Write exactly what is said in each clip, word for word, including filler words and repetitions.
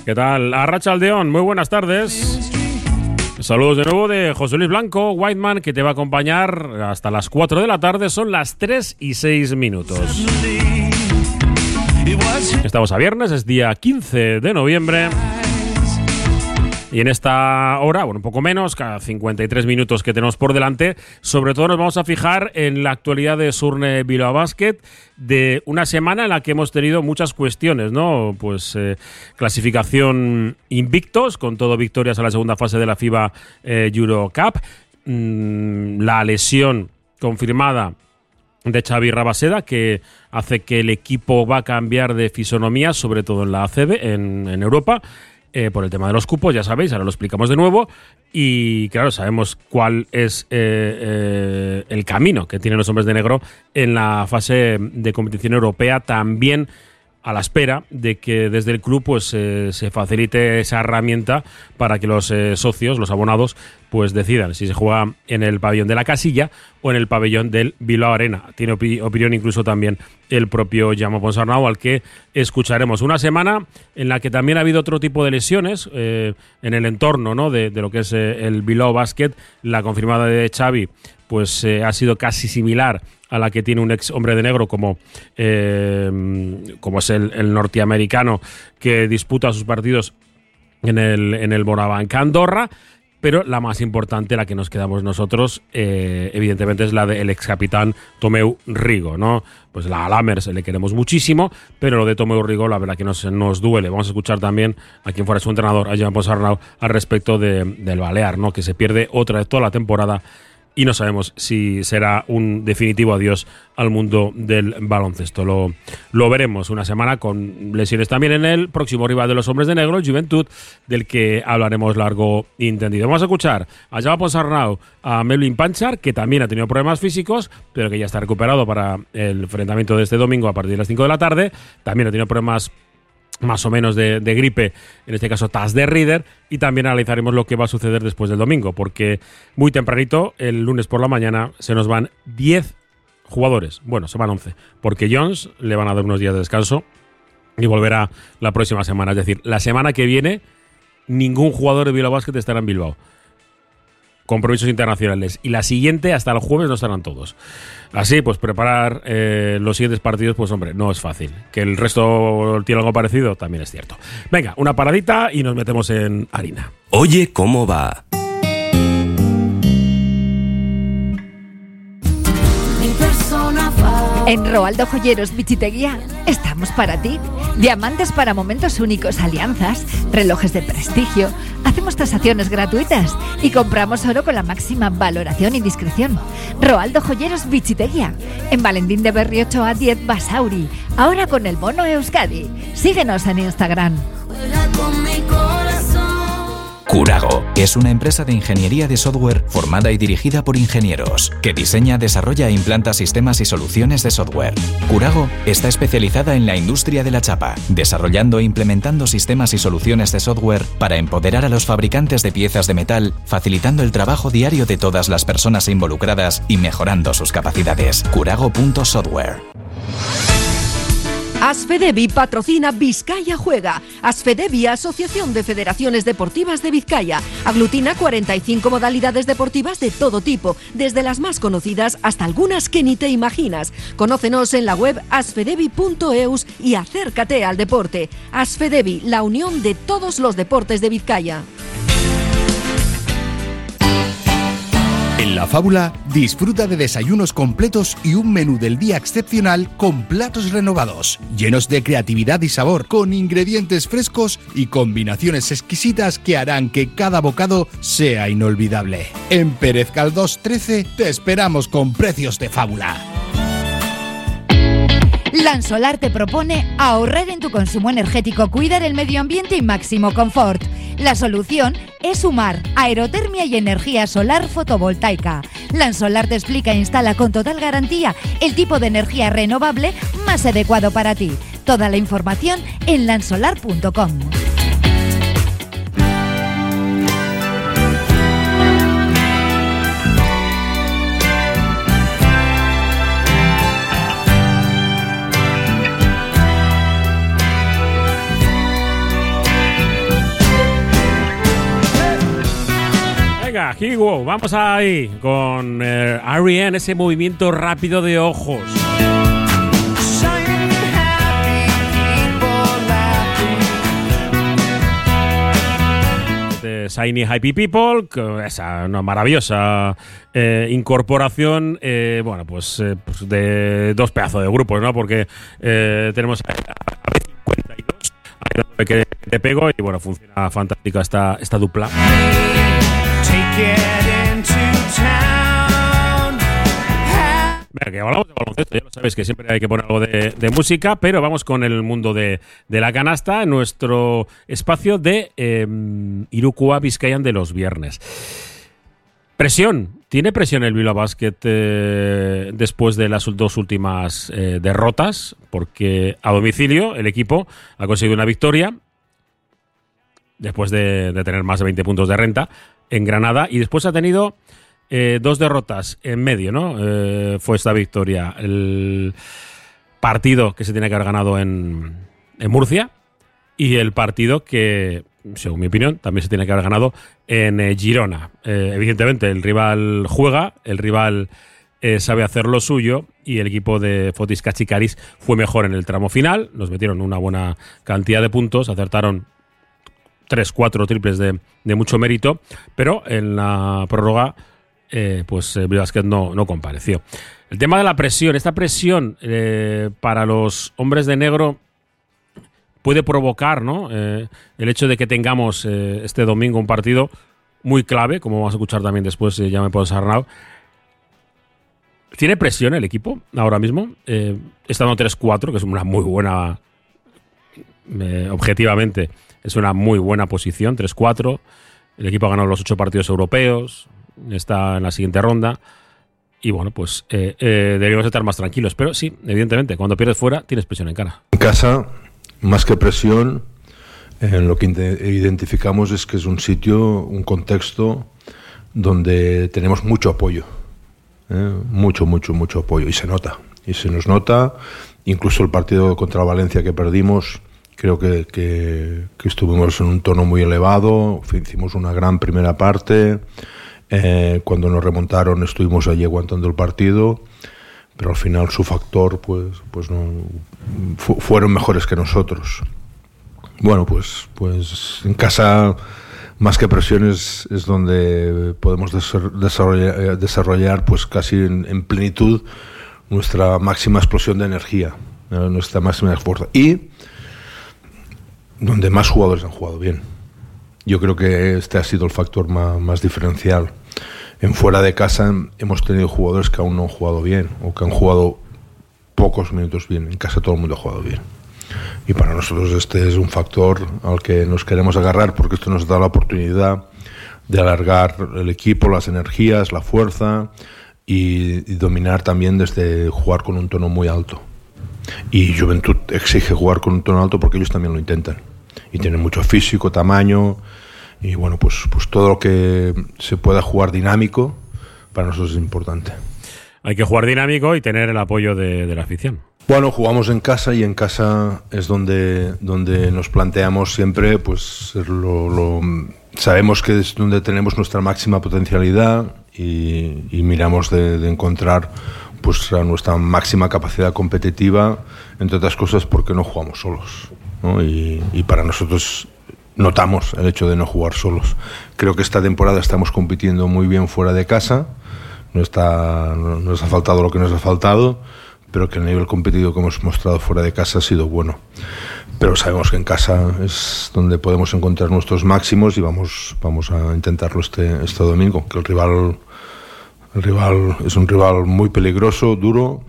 ¿Qué tal? Arratsaldeon, muy buenas tardes. Saludos de nuevo de José Luis Blanco, Whiteman, que te va a acompañar hasta las cuatro de la tarde. Son las tres y seis minutos. Estamos a viernes, es día quince de noviembre. Y en esta hora, bueno, un poco menos, cada cincuenta y tres minutos que tenemos por delante, sobre todo nos vamos a fijar en la actualidad de Surne Bilbao Basket, de una semana en la que hemos tenido muchas cuestiones, ¿no? Pues eh, clasificación invictos, con todo victorias a la segunda fase de la FIBA eh, Eurocup, mm, la lesión confirmada de Xavi Rabaseda, que hace que el equipo va a cambiar de fisonomía, sobre todo en la A C B, en, en Europa, Eh, por el tema de los cupos, ya sabéis, ahora lo explicamos de nuevo. Y claro, sabemos cuál es eh, eh, el camino que tienen los hombres de negro en la fase de competición europea, también a la espera de que desde el club pues eh, se facilite esa herramienta para que los eh, socios, los abonados, pues decidan si se juega en el pabellón de la Casilla o en el pabellón del Bilbao Arena. Tiene opi- opinión incluso también el propio Jaume Ponsarnau, al que escucharemos. Una semana en la que también ha habido otro tipo de lesiones eh, en el entorno, ¿no?, de, de lo que es eh, el Bilbao Basket. La confirmada de Xavi pues eh, ha sido casi similar a la que tiene un ex hombre de negro como, eh, como es el, el norteamericano, que disputa sus partidos en el, en el Morabanc Andorra. Pero la más importante, la que nos quedamos nosotros, eh, evidentemente es la del ex capitán Tomeu Rigo, ¿no? Pues la Lammers le queremos muchísimo, pero lo de Tomeu Rigo, la verdad que nos, nos duele. Vamos a escuchar también a quien fuera su entrenador, a Jaume Ponsarnau, al respecto de, del Balear, ¿no?, que se pierde otra vez toda la temporada y no sabemos si será un definitivo adiós al mundo del baloncesto. Lo, lo veremos. Una semana con lesiones también en el próximo rival de los hombres de negro, el Juventud, del que hablaremos largo y entendido. Vamos a escuchar a Jaume Ponsarnau, a Melvin Panchar, que también ha tenido problemas físicos, pero que ya está recuperado para el enfrentamiento de este domingo a partir de las cinco de la tarde. También ha tenido problemas más o menos de, de gripe, en este caso Taz de Reader, y también analizaremos lo que va a suceder después del domingo, porque muy tempranito, el lunes por la mañana, se nos van diez jugadores, bueno, se van once, porque Jones le van a dar unos días de descanso y volverá la próxima semana, es decir, la semana que viene ningún jugador de Bilbao Basket estará en Bilbao, compromisos internacionales, y la siguiente hasta el jueves no estarán todos. Así, pues preparar eh, los siguientes partidos, pues hombre, no es fácil. Que el resto tiene algo parecido, también es cierto. Venga, una paradita y nos metemos en harina. Oye, ¿cómo va? En Roaldo Joyeros Bichiteguía estamos para ti. Diamantes para momentos únicos, alianzas, relojes de prestigio. Hacemos tasaciones gratuitas y compramos oro con la máxima valoración y discreción. Roaldo Joyeros Bichiteguía, en Valentín de Berri ocho a diez Basauri. Ahora con el bono Euskadi. Síguenos en Instagram. Curago es una empresa de ingeniería de software formada y dirigida por ingenieros, que diseña, desarrolla e implanta sistemas y soluciones de software. Curago está especializada en la industria de la chapa, desarrollando e implementando sistemas y soluciones de software para empoderar a los fabricantes de piezas de metal, facilitando el trabajo diario de todas las personas involucradas y mejorando sus capacidades. Curago punto software. Asfedevi patrocina Vizcaya Juega. Asfedevi, Asociación de Federaciones Deportivas de Vizcaya, aglutina cuarenta y cinco modalidades deportivas de todo tipo, desde las más conocidas hasta algunas que ni te imaginas. Conócenos en la web asfedevi punto eus y acércate al deporte. Asfedevi, la unión de todos los deportes de Vizcaya. En La Fábula, disfruta de desayunos completos y un menú del día excepcional con platos renovados, llenos de creatividad y sabor, con ingredientes frescos y combinaciones exquisitas que harán que cada bocado sea inolvidable. En Pérez Caldós trece te esperamos con precios de fábula. Lansolar te propone ahorrar en tu consumo energético, cuidar el medio ambiente y máximo confort. La solución es sumar aerotermia y energía solar fotovoltaica. Lansolar te explica e instala con total garantía el tipo de energía renovable más adecuado para ti. Toda la información en lansolar punto com. Venga, Higo, vamos ahí con eh, R E M, ese movimiento rápido de ojos. Shiny Happy People, esa una maravillosa eh, incorporación, eh, bueno, pues, eh, pues de dos pedazos de grupos, ¿no? Porque eh, tenemos a B cincuenta y dos, a que te pego, y bueno, funciona fantástica esta, esta dupla. Venga, que hablamos de baloncesto, ya lo sabéis que siempre hay que poner algo de, de música, pero vamos con el mundo de, de la canasta, nuestro espacio de eh, Irukoa Bizkaian de los viernes. Presión, ¿tiene presión el Bilbao Basket eh, después de las dos últimas eh, derrotas? Porque a domicilio el equipo ha conseguido una victoria después de, de tener más de veinte puntos de renta en Granada, y después ha tenido Eh, dos derrotas en medio, ¿no? Eh, fue esta victoria. El partido que se tiene que haber ganado en, en Murcia, y el partido que, según mi opinión, también se tiene que haber ganado en eh, Girona. Eh, evidentemente, el rival juega, el rival eh, sabe hacer lo suyo, y el equipo de Fotis Kachikaris fue mejor en el tramo final. Nos metieron una buena cantidad de puntos, acertaron tres, cuatro triples de, de mucho mérito, pero en la prórroga Eh, pues el Bilbao Basket no, no compareció. El tema de la presión, esta presión eh, para los hombres de negro puede provocar, ¿no? Eh, el hecho de que tengamos eh, este domingo un partido muy clave, como vamos a escuchar también después, eh, ya me puedo Sarnau. ¿Tiene presión el equipo ahora mismo? Eh, estando tres cuatro, que es una muy buena, eh, objetivamente, es una muy buena posición, tres cuatro. El equipo ha ganado los ocho partidos europeos, está en la siguiente ronda, y bueno, pues eh, eh, deberíamos estar más tranquilos, pero sí, evidentemente, cuando pierdes fuera tienes presión en cara. En casa, más que presión, en lo que identificamos es que es un sitio, un contexto donde tenemos mucho apoyo, ¿eh? mucho, mucho, mucho apoyo, y se nota, y se nos nota. Incluso el partido contra Valencia que perdimos, creo que, que, que estuvimos en un tono muy elevado, hicimos una gran primera parte. Eh, cuando nos remontaron estuvimos allí aguantando el partido, pero al final su factor pues, pues no fu- fueron mejores que nosotros. Bueno, pues, pues en casa, más que presiones, es donde podemos desarrollar, desarrollar pues casi en, en plenitud nuestra máxima explosión de energía, ¿no? Nuestra máxima fuerza, y donde más jugadores han jugado bien. Yo creo que este ha sido el factor más, más diferencial. En fuera de casa hemos tenido jugadores que aún no han jugado bien, o que han jugado pocos minutos bien. En casa todo el mundo ha jugado bien. Y para nosotros este es un factor al que nos queremos agarrar, porque esto nos da la oportunidad de alargar el equipo, las energías, la fuerza, y, y dominar también desde jugar con un tono muy alto. Y Juventud exige jugar con un tono alto porque ellos también lo intentan. Y tienen mucho físico, tamaño, y bueno, pues, pues todo lo que se pueda jugar dinámico para nosotros es importante. Hay que jugar dinámico y tener el apoyo de, de la afición. Bueno, jugamos en casa, y en casa es donde, donde nos planteamos siempre, pues lo, lo, sabemos que es donde tenemos nuestra máxima potencialidad, y, y miramos de, de encontrar pues a nuestra máxima capacidad competitiva, entre otras cosas porque no jugamos solos, ¿no? Y, y para nosotros notamos el hecho de no jugar solos. Creo que esta temporada estamos compitiendo muy bien fuera de casa, no, está, no nos ha faltado lo que nos ha faltado, pero que el nivel competitivo que hemos mostrado fuera de casa ha sido bueno. Pero sabemos que en casa es donde podemos encontrar nuestros máximos, y vamos, vamos a intentarlo este, este domingo, que el rival, el rival es un rival muy peligroso, duro.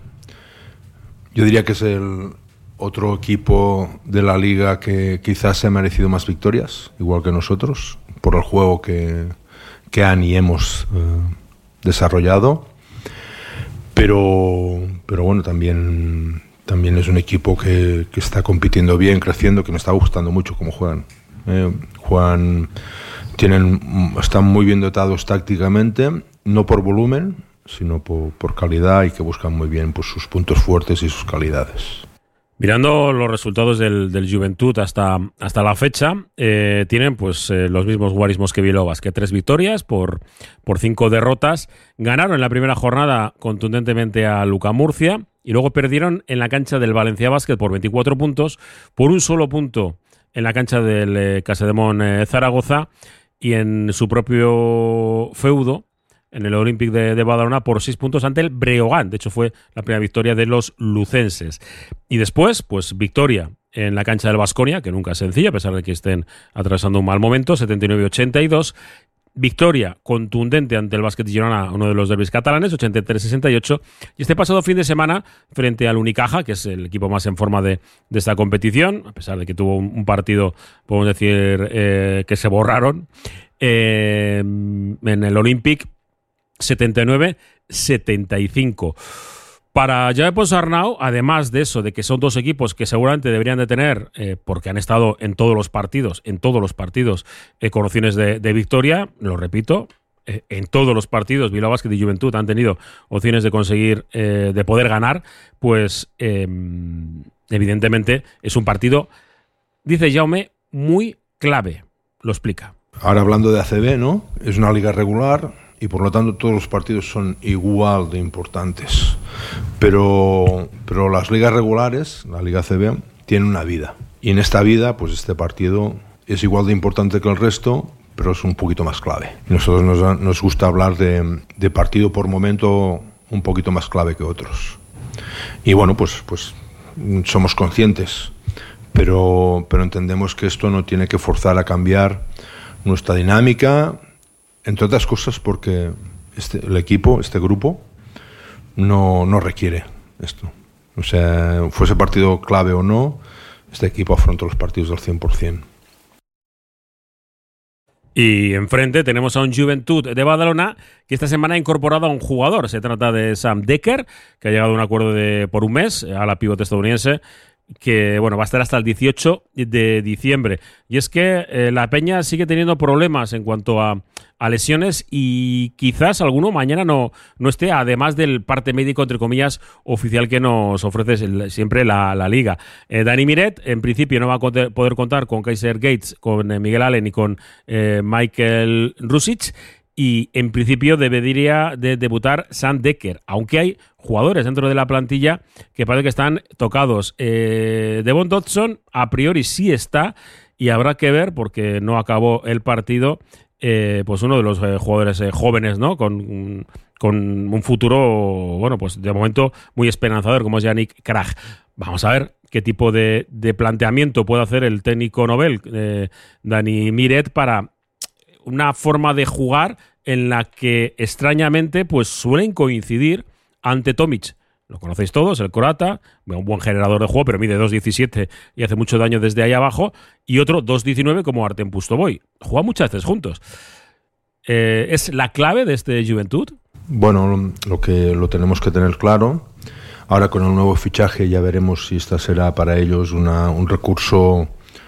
Yo diría que es el otro equipo de la liga que quizás se ha merecido más victorias, igual que nosotros, por el juego que, que han y hemos eh, desarrollado. Pero, pero bueno, también, también es un equipo que, que está compitiendo bien, creciendo, que me está gustando mucho cómo juegan. Eh, juegan, tienen, están muy bien dotados tácticamente, no por volumen, sino por, por calidad, y que buscan muy bien pues, sus puntos fuertes y sus calidades. Mirando los resultados del, del Juventud hasta, hasta la fecha, eh, tienen pues eh, los mismos guarismos que Bielobas, que tres victorias por, por cinco derrotas. Ganaron en la primera jornada contundentemente a Luca Murcia y luego perdieron en la cancha del Valencia Basket por veinticuatro puntos, por un solo punto en la cancha del eh, Casademón eh, Zaragoza y en su propio feudo, en el Olympic de, de Badalona, por seis puntos ante el Breogán. De hecho, fue la primera victoria de los lucenses. Y después, pues victoria en la cancha del Baskonia, que nunca es sencilla, a pesar de que estén atravesando un mal momento, setenta y nueve a ochenta y dos. Victoria contundente ante el Básquet Girona, uno de los derbis catalanes, ochenta y tres a sesenta y ocho. Y este pasado fin de semana, frente al Unicaja, que es el equipo más en forma de, de esta competición, a pesar de que tuvo un, un partido, podemos decir, eh, que se borraron, eh, en el Olympic, setenta y nueve a setenta y cinco. Para Jaume Ponsarnau, además de eso, de que son dos equipos que seguramente deberían de tener, eh, porque han estado en todos los partidos, en todos los partidos, eh, con opciones de, de victoria, lo repito, eh, en todos los partidos Bilbao Basket y Juventud han tenido opciones de conseguir, eh, de poder ganar, pues eh, evidentemente es un partido, dice Jaume, muy clave. Lo explica. Ahora hablando de A C B, ¿no? Es una liga regular y por lo tanto todos los partidos son igual de importantes. Pero, pero las ligas regulares, la Liga A C B, tienen una vida. Y en esta vida, pues este partido es igual de importante que el resto, pero es un poquito más clave. Y nosotros nos, nos gusta hablar de, de partido por momento un poquito más clave que otros. Y bueno, pues, pues somos conscientes, pero, pero entendemos que esto no tiene que forzar a cambiar nuestra dinámica, entre otras cosas porque este, el equipo, este grupo, no, no requiere esto. O sea, fuese partido clave o no, este equipo afronta los partidos al cien por ciento. Y enfrente tenemos a un Juventud de Badalona que esta semana ha incorporado a un jugador. Se trata de Sam Dekker, que ha llegado a un acuerdo de, por un mes a la pivote estadounidense, que bueno, va a estar hasta el dieciocho de diciembre. Y es que eh, la Peña sigue teniendo problemas en cuanto a, a lesiones y quizás alguno mañana no, no esté, además del parte médico, entre comillas, oficial que nos ofrece el, siempre la, la Liga. Eh, Dani Miret, en principio, no va a poder contar con Kaiser Gates, con eh, Miguel Allen y con eh, Michael Rusic. Y en principio debería de debutar Sam Dekker, aunque hay jugadores dentro de la plantilla que parece que están tocados. Eh, Devon Dodson a priori sí está y habrá que ver, porque no acabó el partido, eh, pues uno de los eh, jugadores eh, jóvenes, ¿no? Con, con un futuro, bueno, pues de momento muy esperanzador, como es Yannick Krag. Vamos a ver qué tipo de, de planteamiento puede hacer el técnico Nobel, eh, Dani Miret, para una forma de jugar en la que extrañamente pues suelen coincidir ante Tomic. Lo conocéis todos, el croata, un buen generador de juego, pero mide dos diecisiete y hace mucho daño desde ahí abajo, y otro dos diecinueve como Artem Pustovoy. Juegan muchas veces juntos. Eh, ¿Es la clave de este Juventud? Bueno, lo que lo tenemos que tener claro. Ahora con el nuevo fichaje ya veremos si esta será para ellos una, un recurso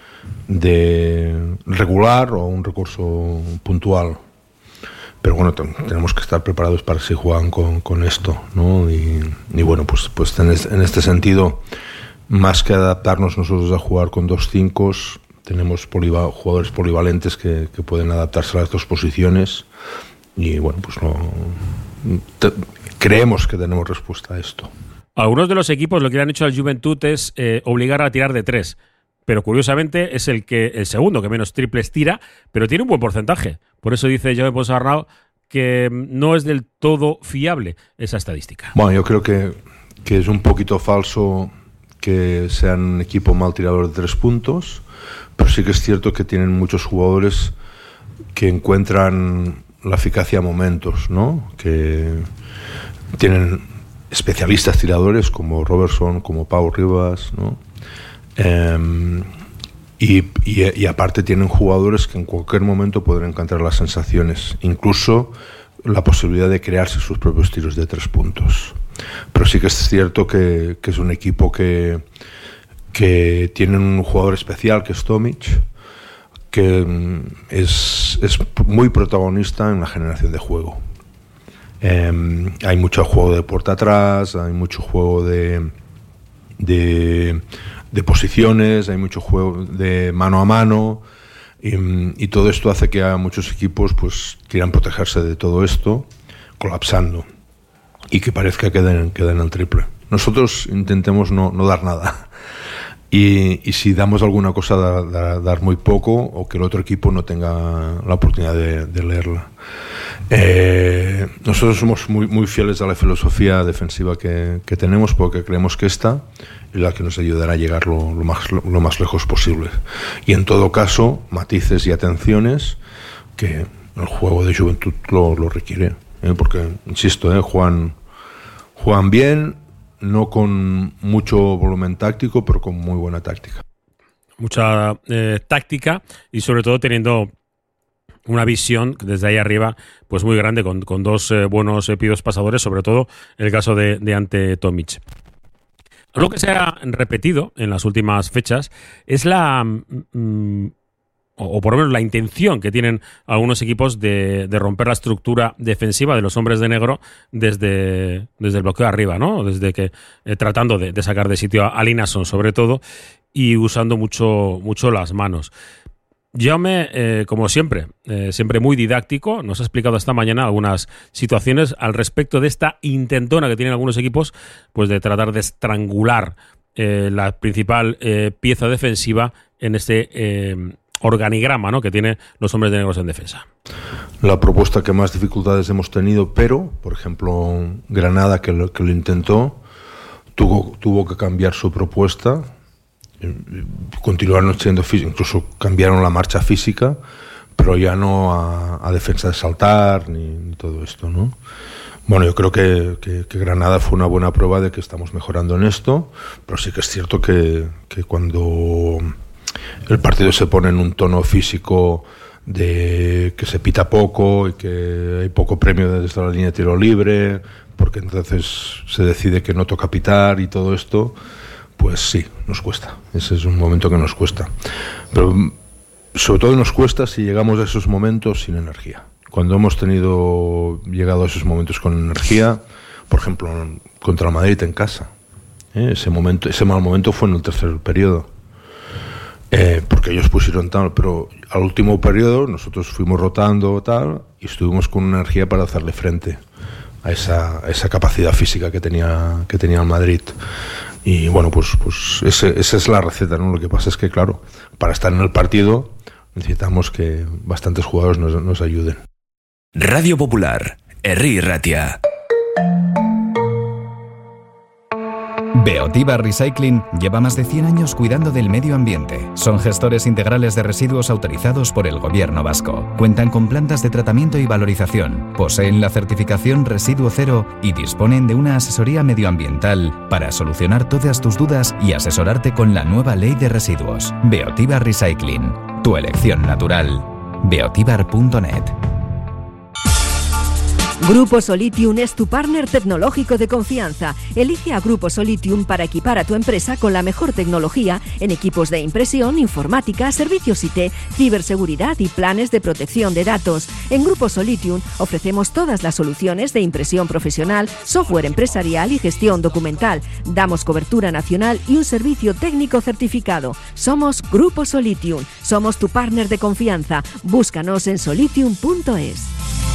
de regular o un recurso puntual, pero bueno, t- tenemos que estar preparados para si juegan con, con esto, ¿no? Y, y bueno, pues, pues en, es, en este sentido, más que adaptarnos nosotros a jugar con dos cinco, tenemos poliva- jugadores polivalentes que, que pueden adaptarse a las dos posiciones y bueno, pues no, te, creemos que tenemos respuesta a esto. Algunos de los equipos lo que le han hecho al Juventud es eh, obligar a tirar de tres. Pero curiosamente es el que el segundo que menos triples tira, pero tiene un buen porcentaje. Por eso dice Jaume Ponsarnau que no es del todo fiable esa estadística. Bueno, yo creo que, que es un poquito falso que sean un equipo mal tirador de tres puntos, pero sí que es cierto que tienen muchos jugadores que encuentran la eficacia a momentos, ¿no? Que tienen especialistas tiradores como Robertson, como Pau Rivas, ¿no? Um, y, y, y aparte tienen jugadores que en cualquier momento podrán encontrar las sensaciones, incluso la posibilidad de crearse sus propios tiros de tres puntos. Pero sí que es cierto que, que es un equipo que, que tiene un jugador especial que es Tomic, que es, es muy protagonista en la generación de juego. Um, hay mucho juego de puerta atrás, hay mucho juego de de, de posiciones, hay mucho juego de mano a mano, y, y todo esto hace que a muchos equipos pues quieran protegerse de todo esto, colapsando, y que parezca que den, que den el triple. Nosotros intentemos no, no dar nada. Y, y si damos alguna cosa, dar, dar, dar muy poco, o que el otro equipo no tenga la oportunidad de, de leerla. Eh, nosotros somos muy, muy fieles a la filosofía defensiva que, que tenemos, porque creemos que esta es la que nos ayudará a llegar lo, lo, más, lo, lo más lejos posible. Y en todo caso, matices y atenciones que el juego de Juventud lo, lo requiere. ¿eh? Porque, insisto, ¿eh? juegan, juegan bien, no con mucho volumen táctico, pero con muy buena táctica. Mucha eh, táctica y sobre todo teniendo una visión desde ahí arriba pues muy grande, con, con dos eh, buenos eh, pidos pasadores, sobre todo en el caso de, de Ante Tomic. Lo que se ha repetido en las últimas fechas es la... Mm, o por lo menos la intención que tienen algunos equipos de, de romper la estructura defensiva de los hombres de negro desde, desde el bloqueo arriba, ¿no? Desde que eh, tratando de, de sacar de sitio a, a Linason, sobre todo, y usando mucho, mucho las manos. Jaume, eh, como siempre, eh, siempre muy didáctico, nos ha explicado esta mañana algunas situaciones al respecto de esta intentona que tienen algunos equipos, pues de tratar de estrangular eh, la principal eh, pieza defensiva en este eh, organigrama, ¿no?, que tiene los hombres de negros en defensa. La propuesta que más dificultades hemos tenido, pero, por ejemplo, Granada, que lo, que lo intentó, tuvo, tuvo que cambiar su propuesta, continuaron siendo físicos, incluso cambiaron la marcha física, pero ya no a, a defensa de saltar ni, ni todo esto, ¿no? Bueno, yo creo que, que, que Granada fue una buena prueba de que estamos mejorando en esto, pero sí que es cierto que, que cuando el partido se pone en un tono físico de que se pita poco y que hay poco premio desde la línea de tiro libre, porque entonces se decide que no toca pitar y todo esto, pues sí, nos cuesta. Ese es un momento que nos cuesta. Pero sobre todo nos cuesta si llegamos a esos momentos sin energía. Cuando hemos tenido llegado a esos momentos con energía, por ejemplo, contra el Madrid en casa, ¿eh? ese momento, ese mal momento fue en el tercer periodo. Eh, porque ellos pusieron tal, pero al último periodo nosotros fuimos rotando tal y estuvimos con una energía para hacerle frente a esa, a esa capacidad física que tenía, que tenía el Madrid. Y bueno, pues, pues ese, esa es la receta, ¿no? Lo que pasa es que, claro, para estar en el partido necesitamos que bastantes jugadores nos, nos ayuden. Radio Popular, Herri Ratia. Beotiba Recycling lleva más de cien años cuidando del medio ambiente. Son gestores integrales de residuos autorizados por el Gobierno vasco. Cuentan con plantas de tratamiento y valorización, poseen la certificación Residuo Cero y disponen de una asesoría medioambiental para solucionar todas tus dudas y asesorarte con la nueva ley de residuos. Beotiba Recycling, tu elección natural. beotibar punto net. Grupo Solitium es tu partner tecnológico de confianza. Elige a Grupo Solitium para equipar a tu empresa con la mejor tecnología en equipos de impresión, informática, servicios I T, ciberseguridad y planes de protección de datos. En Grupo Solitium ofrecemos todas las soluciones de impresión profesional, software empresarial y gestión documental. Damos cobertura nacional y un servicio técnico certificado. Somos Grupo Solitium. Somos tu partner de confianza. Búscanos en solitium punto es.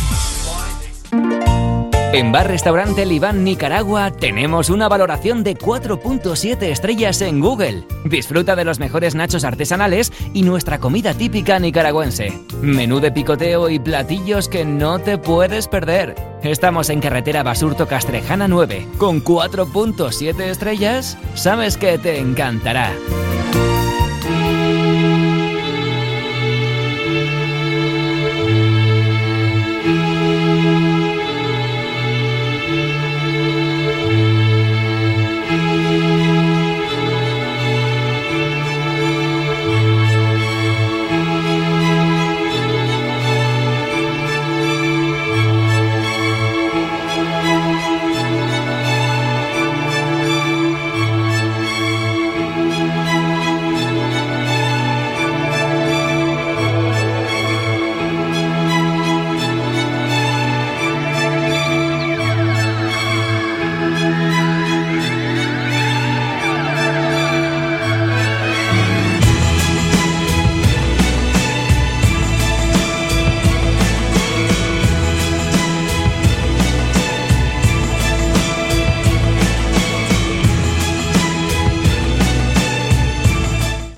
En Bar Restaurante El Iván Nicaragua tenemos una valoración de cuatro punto siete estrellas en Google. Disfruta de los mejores nachos artesanales y nuestra comida típica nicaragüense. Menú de picoteo y platillos que no te puedes perder. Estamos en carretera Basurto Castrejana nueve. Con cuatro punto siete estrellas, sabes que te encantará.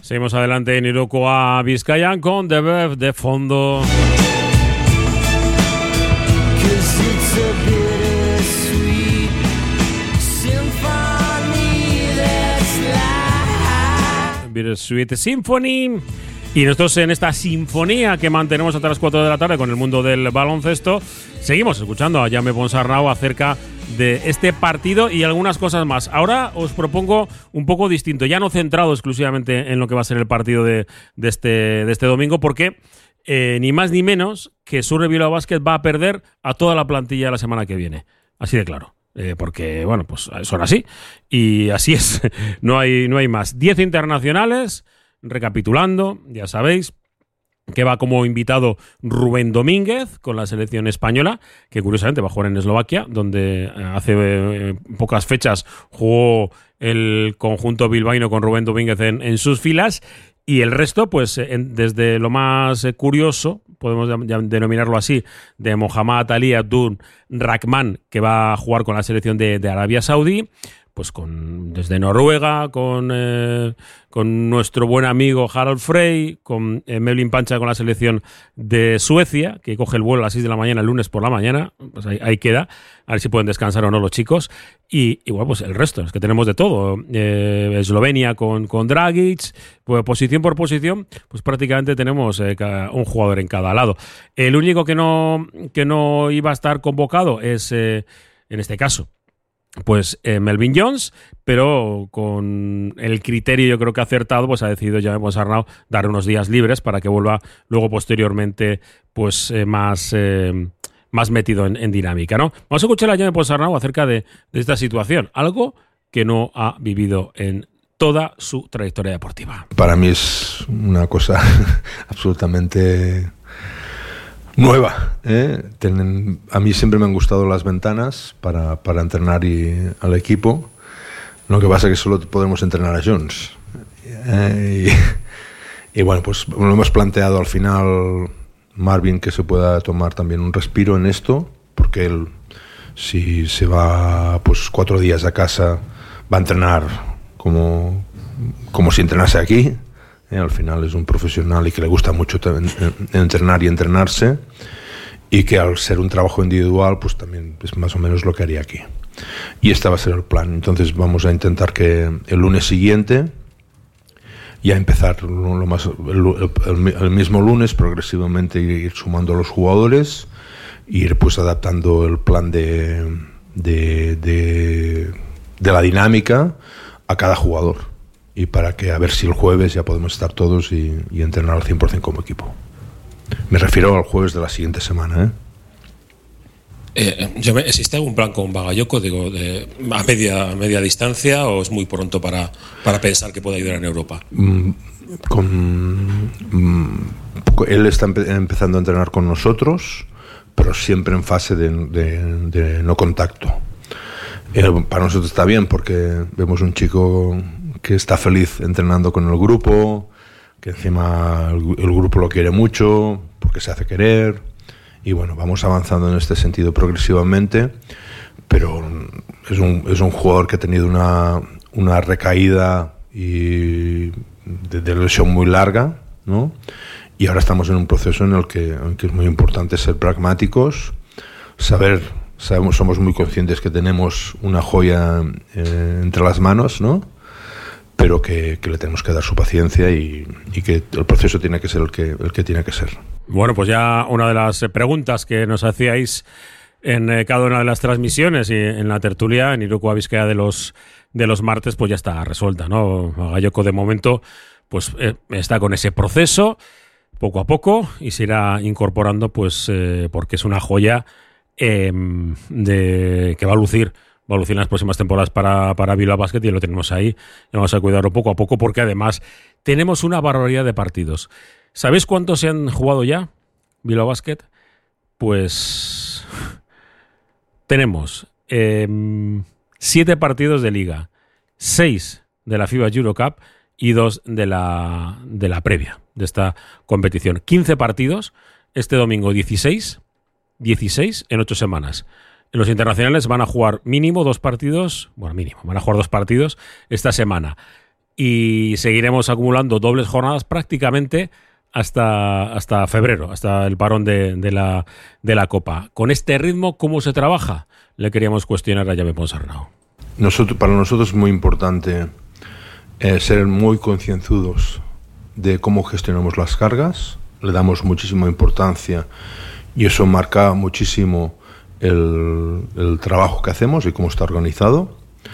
Seguimos adelante en Iruko Vizcaya con The Verve de fondo. Bittersweet Symphony. Y nosotros en esta sinfonía que mantenemos hasta las cuatro de la tarde con el mundo del baloncesto, seguimos escuchando a Jaume Ponsarnau acerca de este partido y algunas cosas más. Ahora os propongo un poco distinto, ya no centrado exclusivamente en lo que va a ser el partido de, de, este, de este domingo, porque eh, ni más ni menos que Surrey Bilbao Basket va a perder a toda la plantilla la semana que viene. Así de claro. Eh, porque, bueno, pues son así. Y así es. No hay, no hay más. Diez internacionales. Recapitulando, ya sabéis que va como invitado Rubén Domínguez con la selección española, que curiosamente va a jugar en Eslovaquia, donde hace eh, pocas fechas jugó el conjunto bilbaíno con Rubén Domínguez en, en sus filas. Y el resto, pues en, desde lo más eh, curioso, podemos denominarlo así, de Mohammad Ali Abdul Rahman, que va a jugar con la selección de, de Arabia Saudí, pues con desde Noruega, con, eh, con nuestro buen amigo Harald Frey, con eh, Melvin Pancha con la selección de Suecia, que coge el vuelo a las seis de la mañana el lunes por la mañana, pues ahí, ahí queda, a ver si pueden descansar o no los chicos, y, y bueno, pues el resto, es que tenemos de todo, eh, Eslovenia con, con Dragic, pues posición por posición, pues prácticamente tenemos eh, un jugador en cada lado. El único que no, que no iba a estar convocado es, eh, en este caso, pues eh, Melvin Jones, pero con el criterio yo creo que acertado, pues ha decidido ya Ponsarnau dar unos días libres para que vuelva luego posteriormente pues eh, más, eh, más metido en, en dinámica, ¿no? Vamos a escuchar a Jaume Ponsarnau acerca de, de esta situación, algo que no ha vivido en toda su trayectoria deportiva. Para mí es una cosa absolutamente nueva, ¿eh? Tienen, a mí siempre me han gustado las ventanas para, para entrenar y, al equipo. Lo que pasa es que solo podemos entrenar a Jones. ¿eh? Y, y bueno, pues lo hemos planteado al final, Marvin, que se pueda tomar también un respiro en esto, porque él, si se va pues cuatro días a casa, va a entrenar como, como si entrenase aquí. Eh, al final es un profesional y que le gusta mucho entrenar y entrenarse, y que al ser un trabajo individual pues también es más o menos lo que haría aquí, y este va a ser el plan. Entonces vamos a intentar que el lunes siguiente ya empezar lo, lo más, el, el, el mismo lunes progresivamente ir sumando los jugadores, ir pues adaptando el plan de, de, de, de la dinámica a cada jugador, y para que a ver si el jueves ya podemos estar todos y, y entrenar al cien por ciento como equipo. Me refiero al jueves de la siguiente semana, ¿eh? Eh, yo me, ¿Existe algún plan con Bagayoko, digo, de, a media, media distancia, o es muy pronto para, para pensar que puede ayudar en Europa? Mm, con, mm, él está empe- empezando a entrenar con nosotros, pero siempre en fase de, de, de no contacto. Eh, para nosotros está bien, porque vemos un chico que está feliz entrenando con el grupo, que encima el, el grupo lo quiere mucho, porque se hace querer, y bueno, vamos avanzando en este sentido progresivamente, pero es un, es un jugador que ha tenido una, una recaída y de, de lesión muy larga, ¿no? Y ahora estamos en un proceso en el que, en que es muy importante ser pragmáticos, saber, sabemos, somos muy conscientes que tenemos una joya eh, entre las manos, ¿no? Pero que, que le tenemos que dar su paciencia, y, y que el proceso tiene que ser el que, el que tiene que ser. Bueno, pues ya una de las preguntas que nos hacíais en eh, cada una de las transmisiones y en la tertulia en Iruko Vizcaya de los, de los martes, pues ya está resuelta, ¿no? Bagayoko de momento pues eh, está con ese proceso poco a poco y se irá incorporando, pues eh, porque es una joya eh, de que va a lucir va a lucir en las próximas temporadas para, para Bilbao Basket, y lo tenemos ahí. Y vamos a cuidarlo poco a poco, porque además tenemos una barbaridad de partidos. ¿Sabéis cuántos se han jugado ya Bilbao Basket? Pues tenemos eh, siete partidos de Liga, seis de la FIBA Eurocup y dos de la, de la previa de esta competición. quince partidos, este domingo dieciséis, dieciséis en ocho semanas. En los internacionales van a jugar mínimo dos partidos, bueno, mínimo, van a jugar dos partidos esta semana. y seguiremos acumulando dobles jornadas prácticamente hasta, hasta febrero, hasta el parón de, de, la, de la Copa. Con este ritmo, ¿cómo se trabaja? Le queríamos cuestionar a Jaume Ponsarnau. Nosotros, para nosotros es muy importante eh, ser muy concienzudos de cómo gestionamos las cargas. Le damos muchísima importancia y eso marca muchísimo el, el trabajo que hacemos y cómo está organizado.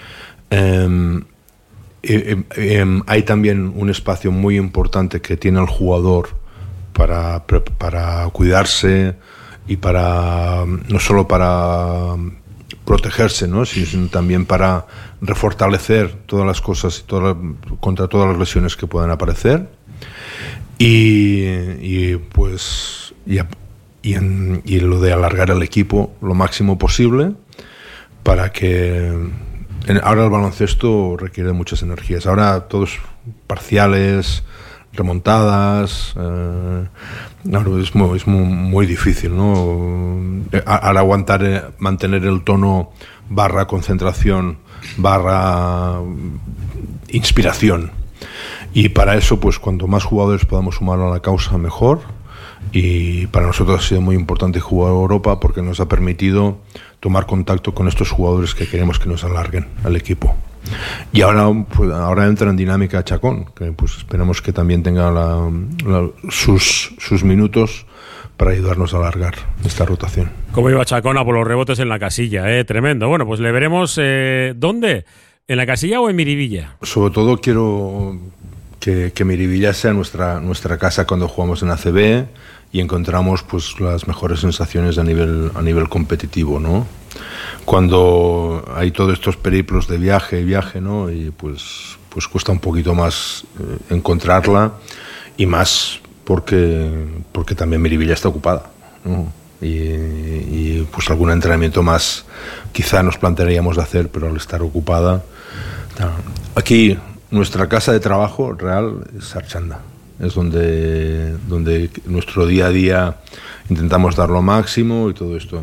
Eh, eh, eh, hay también un espacio muy importante que tiene el jugador para, para cuidarse y para no solo para protegerse, ¿no?, sino también para refortalecer todas las cosas y todas, contra todas las lesiones que puedan aparecer. Y, y pues y, y, en, y lo de alargar el equipo lo máximo posible para que en, ahora el baloncesto requiere muchas energías. Ahora todos parciales, remontadas, eh, no, es, muy, es muy, muy difícil, ¿no? Al aguantar, eh, mantener el tono barra concentración, barra inspiración. Y para eso, pues cuanto más jugadores podamos sumar a la causa, mejor. Y para nosotros ha sido muy importante jugar a Europa porque nos ha permitido tomar contacto con estos jugadores que queremos que nos alarguen al equipo. Y ahora, pues, ahora entra en dinámica Chacón, que pues esperamos que también tenga la, la, sus, sus minutos para ayudarnos a alargar esta rotación. ¿Cómo iba Chacón a por los rebotes en la casilla? ¿eh? Tremendo. Bueno, pues le veremos. Eh, ¿Dónde? ¿En la casilla o en Miribilla? Sobre todo quiero que, que Miribilla sea nuestra, nuestra casa cuando jugamos en A C B y encontramos pues las mejores sensaciones a nivel, a nivel competitivo, ¿no? Cuando hay todos estos periplos de viaje y viaje, ¿no? Y pues, pues cuesta un poquito más eh, encontrarla y más porque, porque también Miribilla está ocupada, ¿no? Y, y pues algún entrenamiento más quizá nos plantearíamos de hacer, pero al estar ocupada. Aquí nuestra casa de trabajo real es Archanda, es donde, donde nuestro día a día intentamos dar lo máximo y todo esto.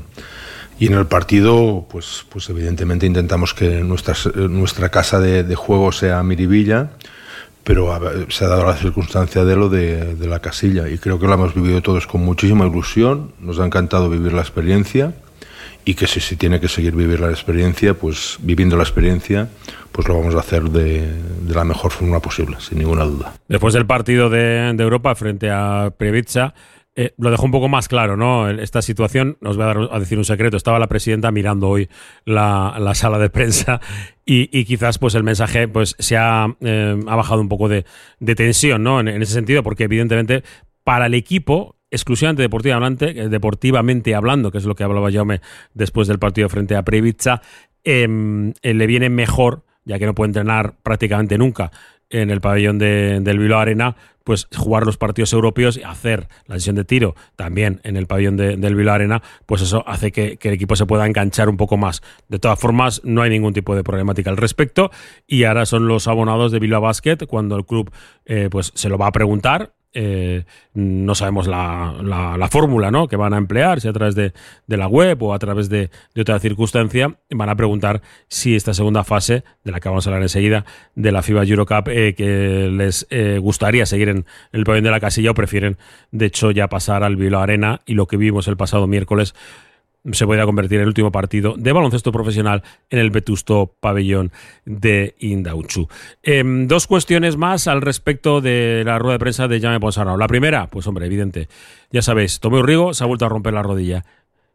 Y en el partido, pues, pues evidentemente intentamos que nuestra, nuestra casa de, de juego sea Miribilla, pero se ha dado la circunstancia de lo de, de la casilla y creo que lo hemos vivido todos con muchísima ilusión, nos ha encantado vivir la experiencia y que si se si tiene que seguir vivir la experiencia, pues viviendo la experiencia, pues lo vamos a hacer de, de la mejor forma posible, sin ninguna duda. Después del partido de, de Europa frente a Previtsa, Eh, lo dejó un poco más claro, ¿no? Esta situación, os voy a, dar, a decir un secreto, estaba la presidenta mirando hoy la, la sala de prensa y, y quizás pues el mensaje pues se ha, eh, ha bajado un poco de, de tensión, ¿no? En, en ese sentido, porque evidentemente para el equipo, exclusivamente deportivamente, deportivamente hablando, que es lo que hablaba Jaume después del partido frente a Previtsa, eh, eh, le viene mejor, ya que no puede entrenar prácticamente nunca en el pabellón de, del Bilbao Arena, pues jugar los partidos europeos y hacer la sesión de tiro también en el pabellón de, del Bilbao Arena, pues eso hace que, que el equipo se pueda enganchar un poco más. De todas formas, no hay ningún tipo de problemática al respecto y ahora son los abonados de Bilbao Basket cuando el club eh, pues se lo va a preguntar. Eh, no sabemos la, la, la fórmula, ¿no?, que van a emplear, si a través de, de la web o a través de, de otra circunstancia, van a preguntar si esta segunda fase, de la que vamos a hablar enseguida, de la FIBA Eurocup, eh, que les eh, gustaría seguir en el pabellón de la casilla o prefieren, de hecho, ya pasar al Bilbao Arena y lo que vimos el pasado miércoles se podría convertir en el último partido de baloncesto profesional en el vetusto pabellón de Indautxu. Eh, dos cuestiones más al respecto de la rueda de prensa de Jaume Ponsarnau. La primera, pues hombre, evidente. Ya sabéis, Tomeu Rigo se ha vuelto a romper la rodilla.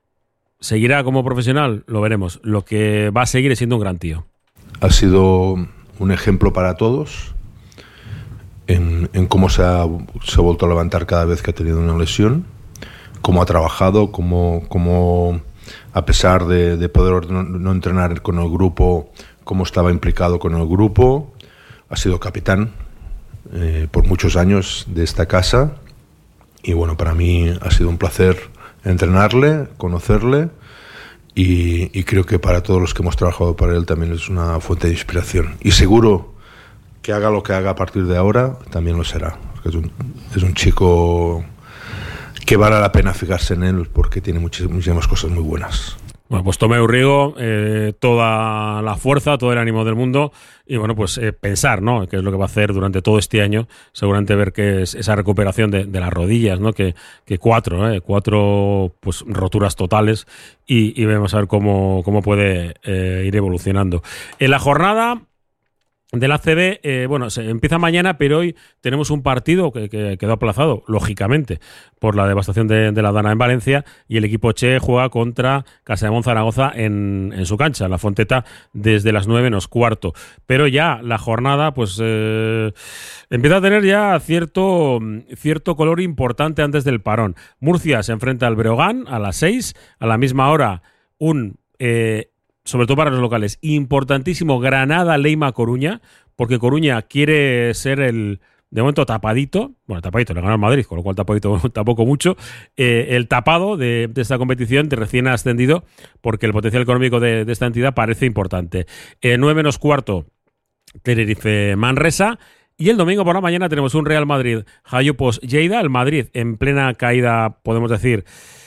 ¿Seguirá como profesional? Lo veremos. Lo que va a seguir es siendo un gran tío. Ha sido un ejemplo para todos en, en cómo se ha, se ha vuelto a levantar cada vez que ha tenido una lesión, cómo ha trabajado, cómo, cómo a pesar de, de poder no, no entrenar con el grupo, cómo estaba implicado con el grupo. Ha sido capitán eh, por muchos años de esta casa y bueno, para mí ha sido un placer entrenarle, conocerle y, y creo que para todos los que hemos trabajado para él también es una fuente de inspiración y seguro que haga lo que haga a partir de ahora también lo será, porque es un, es un chico que vale la pena fijarse en él porque tiene muchísimas, muchísimas cosas muy buenas. Bueno, pues Tomeu Rigo, eh, toda la fuerza, todo el ánimo del mundo y bueno, pues eh, pensar, ¿no?, qué es lo que va a hacer durante todo este año, seguramente ver qué es esa recuperación de, de las rodillas, ¿no?, que, que cuatro, ¿eh? cuatro pues roturas totales y, y vamos a ver cómo, cómo puede eh, ir evolucionando. En la jornada del A C B, eh, bueno, se empieza mañana, pero hoy tenemos un partido que, que quedó aplazado, lógicamente, por la devastación de, de la Dana en Valencia, y el equipo Che juega contra Casademont Zaragoza en, en su cancha, en la Fonteta, desde las nueve menos cuarto. Pero ya la jornada, pues, eh, empieza a tener ya cierto, cierto color importante antes del parón. Murcia se enfrenta al Breogán a las seis, a la misma hora un... Eh, sobre todo para los locales, importantísimo Granada-Leima Coruña, porque Coruña quiere ser el, de momento, tapadito, bueno, tapadito, le ganó al Madrid, con lo cual tapadito tampoco mucho, eh, el tapado de, de esta competición, de recién ascendido, porque el potencial económico de, de esta entidad parece importante. Eh, nueve menos cuarto, Tenerife-Manresa, y el domingo por la mañana tenemos un Real Madrid-Jayopos-Lleida, el Madrid en plena caída, podemos decir,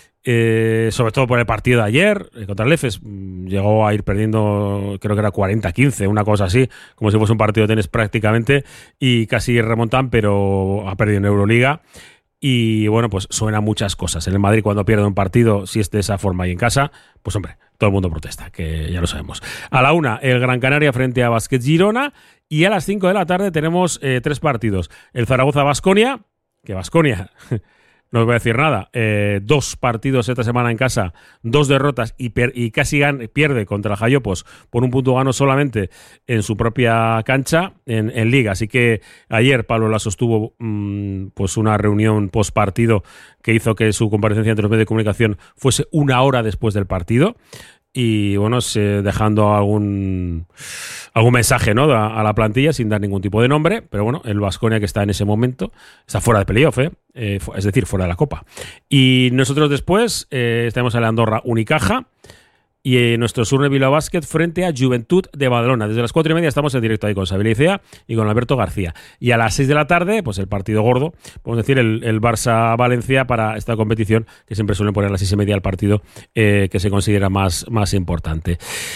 Eh, sobre todo por el partido de ayer eh, contra el Efes, llegó a ir perdiendo, creo que era cuarenta a quince, una cosa así, como si fuese un partido de tenis prácticamente, y casi remontan, pero ha perdido en Euroliga. Y bueno, pues suenan muchas cosas. En el Madrid, cuando pierde un partido, si es de esa forma y en casa, pues hombre, todo el mundo protesta, que ya lo sabemos. A la una, el Gran Canaria frente a Basket Girona, y a las cinco de la tarde tenemos eh, tres partidos. El Zaragoza-Baskonia, que Baskonia... no os voy a decir nada, eh, dos partidos esta semana en casa, dos derrotas y, per- y casi gan- pierde contra el Jayopos por un punto gano solamente en su propia cancha en, en Liga. Así que ayer Pablo Laso sostuvo mmm, pues una reunión post partido que hizo que su comparecencia ante los medios de comunicación fuese una hora después del partido. Y bueno, se, dejando algún algún mensaje, ¿no?, a, a la plantilla sin dar ningún tipo de nombre, pero bueno, el Baskonia, que está en ese momento, está fuera de playoff, ¿eh? Eh, es decir, fuera de la Copa. Y nosotros después eh, estaremos en la Andorra Unicaja y eh, nuestro Surne Bilbao Basket frente a Juventud de Badalona. Desde las cuatro y media estamos en directo ahí con Xavier Icea y con Alberto García. Y a las seis de la tarde, pues el partido gordo, podemos decir el, el Barça-Valencia para esta competición, que siempre suelen poner a las seis y media el partido eh, que se considera más, más importante.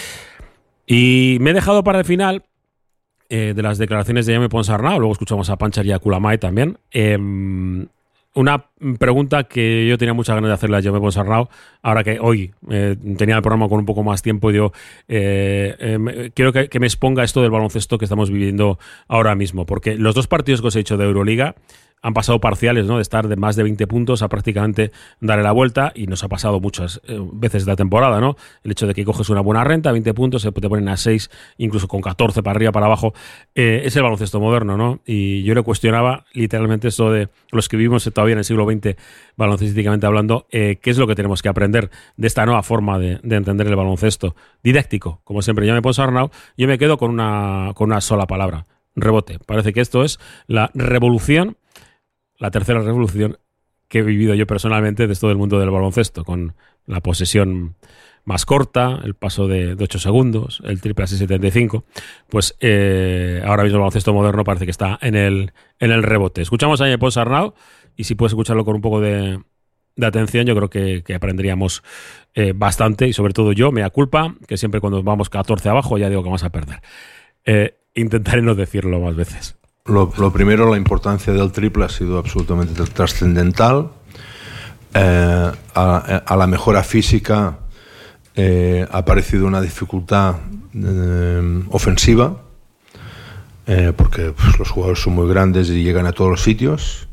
Y me he dejado para el final eh, de las declaraciones de Jaume Ponsarnau, luego escuchamos a Panchar y a Kulamay también, eh, una pregunta que yo tenía muchas ganas de hacerle a Jaume Ponsarnau, ahora que hoy eh, tenía el programa con un poco más tiempo y digo, eh, eh, quiero que, que me exponga esto del baloncesto que estamos viviendo ahora mismo, porque los dos partidos que os he hecho de Euroliga han pasado parciales, ¿no?, de estar de más de veinte puntos a prácticamente darle la vuelta, y nos ha pasado muchas eh, veces de la temporada, ¿no? El hecho de que coges una buena renta, veinte puntos, se te ponen a seis, incluso con catorce para arriba, para abajo, eh, es el baloncesto moderno, ¿no? Y yo le cuestionaba literalmente eso de los que vivimos todavía en el siglo veinte, baloncestísticamente hablando, eh, qué es lo que tenemos que aprender de esta nueva forma de, de entender el baloncesto. Didáctico, como siempre, ya me pongo Arnau, yo me quedo con una, con una sola palabra: rebote. Parece que esto es la revolución, la tercera revolución que he vivido yo personalmente de todo el mundo del baloncesto, con la posesión más corta, el paso de, de ocho segundos, el triple a seis setenta y cinco. Pues eh, ahora mismo el baloncesto moderno parece que está en el, en el rebote. Escuchamos a Pons Arnau, y si puedes escucharlo con un poco de, de atención, yo creo que, que aprenderíamos eh, bastante, y sobre todo yo, mea culpa, que siempre cuando vamos catorce abajo ya digo que vamos a perder. Eh, intentaré no decirlo más veces. Lo, lo primero, la importancia del triple ha sido absolutamente trascendental. Eh, a, a la mejora física eh, ha aparecido una dificultad eh, ofensiva, eh, porque pues, los jugadores son muy grandes y llegan a todos los sitios.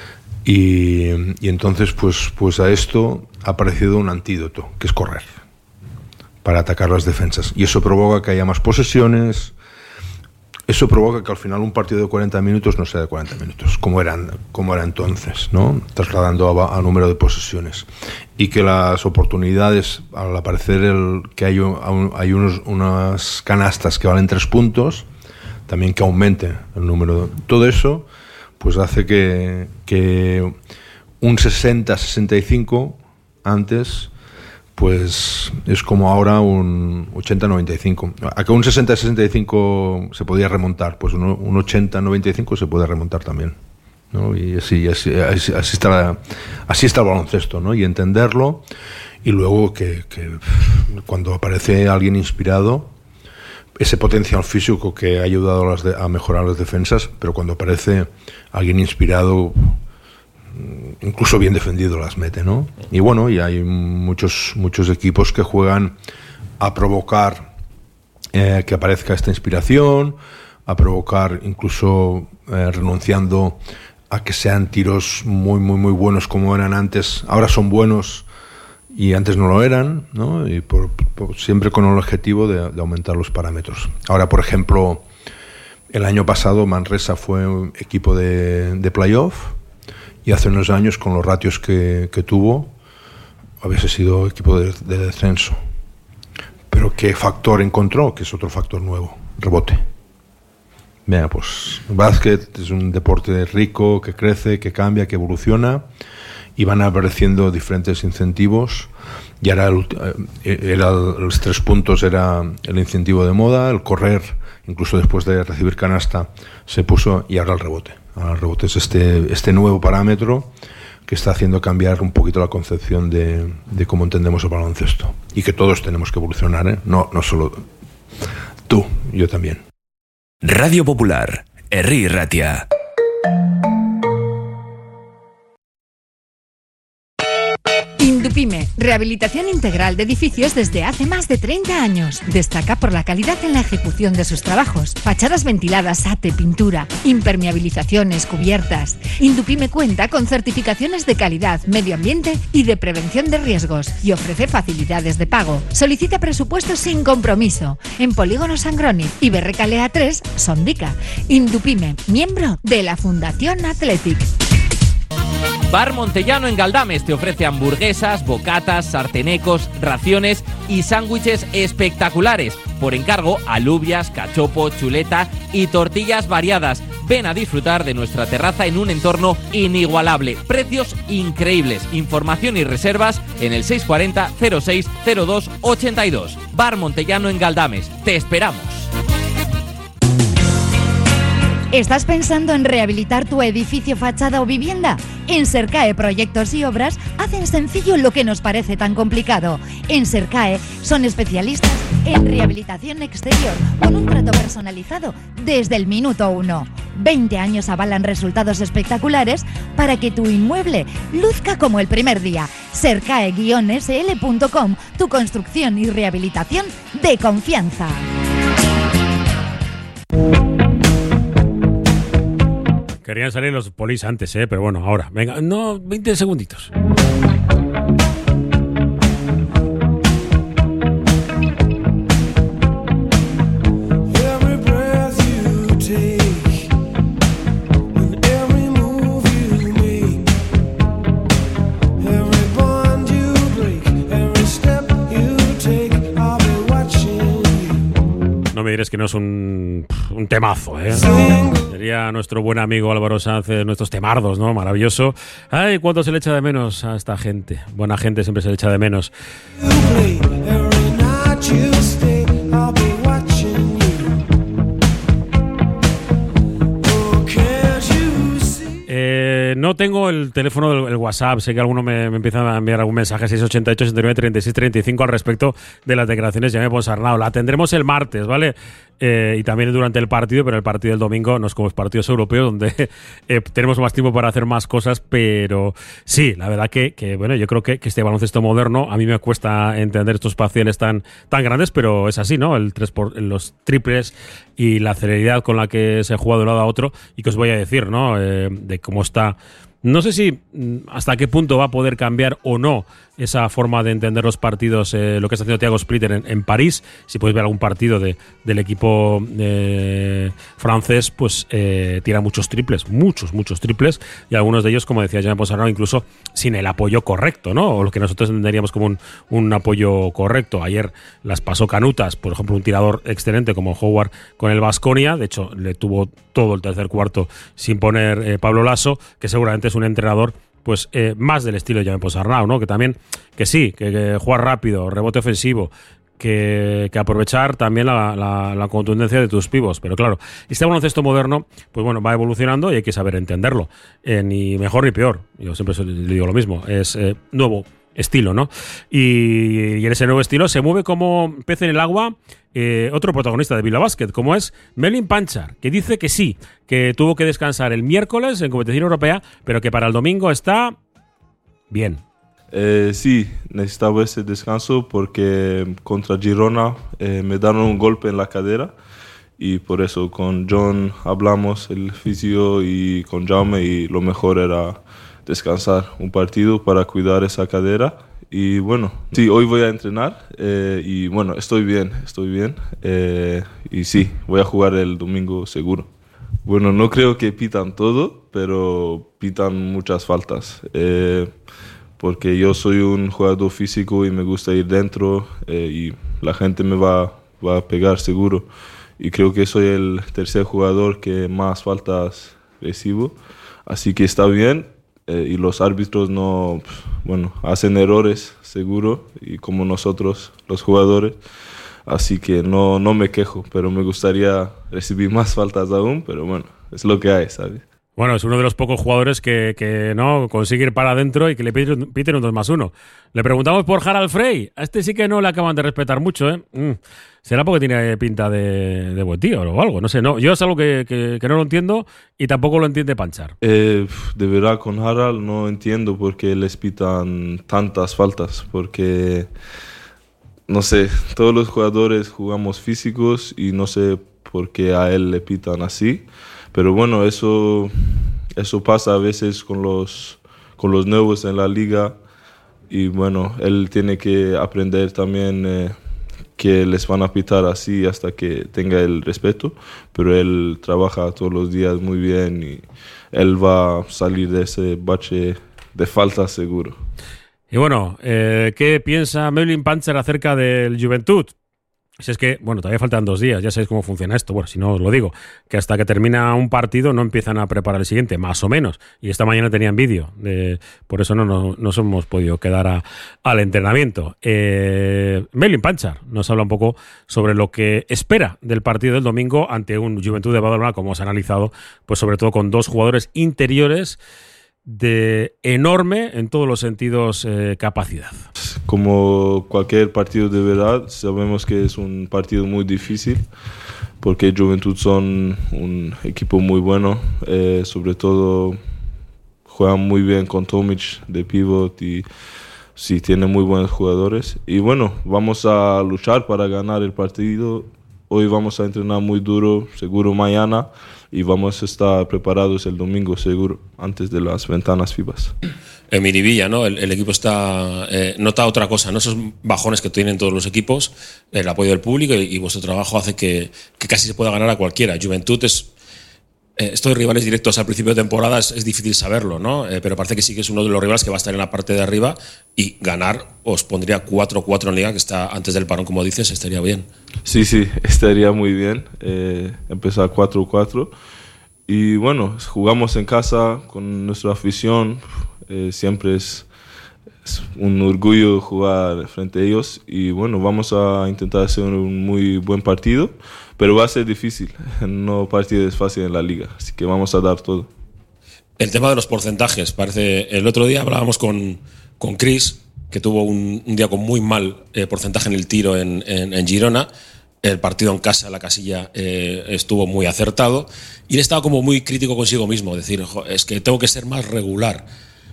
Y, y entonces, pues, pues a esto ha aparecido un antídoto, que es correr, para atacar las defensas. Y eso provoca que haya más posesiones. Eso provoca que al final un partido de cuarenta minutos no sea de cuarenta minutos, como, eran, como era entonces, ¿no? Trasladando a, a número de posesiones. Y que las oportunidades, al aparecer el, que hay, hay unos, unas canastas que valen tres puntos, también que aumente el número. Todo eso pues hace que, que un sesenta sesenta y cinco antes pues es como ahora un ochenta noventa y cinco. A que un sesenta sesenta y cinco se podía remontar, pues un, un ochenta noventa y cinco se puede remontar también, ¿no? Y así, así, así, así, está, así está el baloncesto, ¿no? Y entenderlo y luego que, que cuando aparece alguien inspirado, ese potencial físico que ha ayudado a, las de, a mejorar las defensas, pero cuando aparece alguien inspirado, incluso bien defendido, las mete, ¿no? Y bueno, y hay muchos, muchos equipos que juegan a provocar eh, que aparezca esta inspiración, a provocar incluso eh, renunciando a que sean tiros muy, muy, muy buenos como eran antes. Ahora son buenos y antes no lo eran, ¿no? Y por, por, siempre con el objetivo de, de aumentar los parámetros. Ahora, por ejemplo, el año pasado Manresa fue un equipo de, de playoff, y hace unos años, con los ratios que, que tuvo, hubiese sido equipo de, de descenso. Pero ¿qué factor encontró? Que es otro factor nuevo: rebote. Mira, pues básquet es un deporte rico, que crece, que cambia, que evoluciona, y van apareciendo diferentes incentivos. Y ahora el, era el, los tres puntos era el incentivo de moda, el correr, incluso después de recibir canasta, se puso, y ahora el rebote. Ahora el rebote es este, este nuevo parámetro que está haciendo cambiar un poquito la concepción de, de cómo entendemos el baloncesto. Y que todos tenemos que evolucionar, ¿eh? No, no solo tú, yo también. Radio Popular, Herri Ratia. Indupime, rehabilitación integral de edificios desde hace más de treinta años. Destaca por la calidad en la ejecución de sus trabajos. Fachadas ventiladas, ate, pintura, impermeabilizaciones, cubiertas. Indupime cuenta con certificaciones de calidad, medio ambiente y de prevención de riesgos, y ofrece facilidades de pago. Solicita presupuestos sin compromiso en Polígono Sangroniz y Berrecalea tres, Sondica. Indupime, miembro de la Fundación Athletic. Bar Montellano en Galdames te ofrece hamburguesas, bocatas, sartenecos, raciones y sándwiches espectaculares. Por encargo, alubias, cachopo, chuleta y tortillas variadas. Ven a disfrutar de nuestra terraza en un entorno inigualable. Precios increíbles. Información y reservas en el seis cuatro cero cero seis cero dos ochenta y dos. Bar Montellano en Galdames. Te esperamos. ¿Estás pensando en rehabilitar tu edificio, fachada o vivienda? En Sercae Proyectos y Obras hacen sencillo lo que nos parece tan complicado. En Sercae son especialistas en rehabilitación exterior con un trato personalizado desde el minuto uno. veinte años avalan resultados espectaculares para que tu inmueble luzca como el primer día. Sercae guion S L punto com, tu construcción y rehabilitación de confianza. Querían salir los polis antes, ¿eh? Pero bueno, ahora. Venga, no, veinte segunditos. No me diréis que no es un, un temazo, ¿eh? Sería nuestro buen amigo Álvaro Sanz, nuestros temardos, ¿no? Maravilloso. Ay, cuánto se le echa de menos a esta gente. Buena gente siempre se le echa de menos. Eh, no tengo el teléfono del el WhatsApp. Sé que alguno me, me empieza a enviar algún mensaje seis ochenta y ocho, sesenta y nueve, treinta y seis, treinta y cinco al respecto de las declaraciones de Jaime Ponsarnau. La tendremos el martes, ¿vale? Eh, y también durante el partido, pero el partido del domingo no es como los partidos europeos donde eh, tenemos más tiempo para hacer más cosas, pero sí, la verdad que, que bueno, yo creo que, que este baloncesto moderno, a mí me cuesta entender estos parciales tan, tan grandes, pero es así, ¿no? El tres por, los triples y la celeridad con la que se juega de un lado a otro, y que os voy a decir, ¿no? Eh, de cómo está. No sé si hasta qué punto va a poder cambiar o no esa forma de entender los partidos, eh, lo que está haciendo Thiago Splitter en, en París. Si podéis ver algún partido de, del equipo eh, francés, pues eh, tira muchos triples, muchos, muchos triples, y algunos de ellos, como decía Jean Ponsarnau, incluso sin el apoyo correcto, ¿no? O lo que nosotros entenderíamos como un, un apoyo correcto. Ayer las pasó canutas, por ejemplo, un tirador excelente como Howard con el Baskonia. De hecho, le tuvo todo el tercer cuarto sin poner eh, Pablo Lasso, que seguramente es un entrenador pues eh, más del estilo de Jaime Ponsarnau, ¿no? Que también, que sí, que, que jugar rápido, rebote ofensivo, que, que aprovechar también la, la, la contundencia de tus pivos. Pero claro, este baloncesto moderno, pues bueno, va evolucionando y hay que saber entenderlo. Eh, ni mejor ni peor, yo siempre digo lo mismo, es eh, nuevo estilo, ¿no? Y, y en ese nuevo estilo se mueve como pez en el agua eh, otro protagonista de Bilbao Basket, como es Melvin Panchar, que dice que sí, que tuvo que descansar el miércoles en competición europea, pero que para el domingo está bien. Eh, sí, necesitaba ese descanso porque contra Girona eh, me dieron un golpe en la cadera y por eso con John hablamos, el fisio, y con Jaume, y lo mejor era descansar un partido para cuidar esa cadera. Y bueno, sí, hoy voy a entrenar eh, y bueno, estoy bien, estoy bien eh, y sí, voy a jugar el domingo seguro. Bueno, no creo que pitan todo, pero pitan muchas faltas. Eh, porque yo soy un jugador físico y me gusta ir dentro eh, y la gente me va, va a pegar seguro. Y creo que soy el tercer jugador que más faltas recibo, así que está bien. Eh, y los árbitros no, bueno, hacen errores seguro, y como nosotros los jugadores, así que no, no me quejo, pero me gustaría recibir más faltas aún, pero bueno, es lo que hay, ¿sabes? Bueno, es uno de los pocos jugadores que, que no consigue ir para adentro y que le piten, piten un dos más uno. Le preguntamos por Harald Frey. A este sí que no le acaban de respetar mucho, ¿eh? Mm. ¿Será porque tiene pinta de, de buen tío o algo? No sé, no. Yo es algo que, que, que no lo entiendo y tampoco lo entiende Panchar. Eh, de verdad, con Harald no entiendo por qué les pitan tantas faltas, porque, no sé, todos los jugadores jugamos físicos y no sé por qué a él le pitan así. Pero bueno, eso, eso pasa a veces con los, con los nuevos en la liga, y bueno, él tiene que aprender también eh, que les van a pitar así hasta que tenga el respeto, pero él trabaja todos los días muy bien y él va a salir de ese bache de falta seguro. Y bueno, eh, ¿qué piensa Melvin Panchar acerca del Juventud? Si es que, bueno, todavía faltan dos días, ya sabéis cómo funciona esto. Bueno, si no os lo digo, que hasta que termina un partido no empiezan a preparar el siguiente, más o menos. Y esta mañana tenían vídeo, de, por eso no, no nos hemos podido quedar a, al entrenamiento. Eh, Melvin Panchar nos habla un poco sobre lo que espera del partido del domingo ante un Juventud de Badalona, como os ha analizado, pues sobre todo con dos jugadores interiores de enorme, en todos los sentidos, eh, capacidad. Como cualquier partido de verdad, sabemos que es un partido muy difícil, porque Juventud son un equipo muy bueno, eh, sobre todo juegan muy bien con Tomic de pivot y sí, tienen muy buenos jugadores. Y bueno, vamos a luchar para ganar el partido. Hoy vamos a entrenar muy duro, seguro mañana, y vamos a estar preparados el domingo seguro, antes de las ventanas FIBA. En Miribilla, ¿no? El, el equipo está eh, nota otra cosa, ¿no? Esos bajones que tienen todos los equipos, el apoyo del público y, y vuestro trabajo hace que, que casi se pueda ganar a cualquiera. Juventud es eh, estos rivales directos al principio de temporada es, es difícil saberlo, ¿no? Eh, pero parece que sí que es uno de los rivales que va a estar en la parte de arriba, y ganar os pondría cuatro cuatro en liga, que está antes del parón, como dices, estaría bien. Sí, sí, estaría muy bien eh, empezar cuatro cuatro. Y bueno, jugamos en casa con nuestra afición. Eh, siempre es, es un orgullo jugar frente a ellos. Y bueno, vamos a intentar hacer un muy buen partido, pero va a ser difícil. No partido es fácil en la liga, así que vamos a dar todo. El tema de los porcentajes, parece. El otro día hablábamos con, con Chris, que tuvo un, un día con muy mal eh, porcentaje en el tiro en, en, en Girona. El partido en casa, la casilla, eh, estuvo muy acertado, y él estaba como muy crítico consigo mismo, decir, es que tengo que ser más regular.